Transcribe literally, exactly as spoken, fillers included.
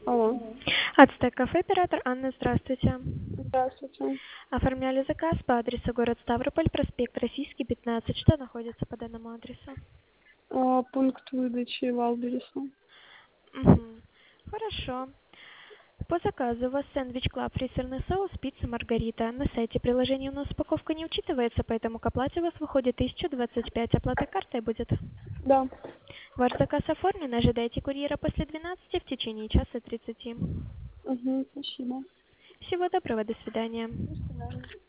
Алло. Ацтек кафе, оператор Анна, здравствуйте. Здравствуйте. Оформляли заказ по адресу город Ставрополь, проспект Российский, пятнадцать. Что находится по данному адресу? А, пункт выдачи Валбериса. Угу. Хорошо. По заказу у вас сэндвич Клаб, фрисерный соус, пицца Маргарита. На сайте приложения у нас упаковка не учитывается, поэтому к оплате у вас выходит тысяча двадцать пять. Оплата картой будет. Да. Ваш заказ оформлен. Ожидайте курьера после двенадцати в течение часа тридцати. Угу, спасибо. Всего доброго, до свидания. До свидания.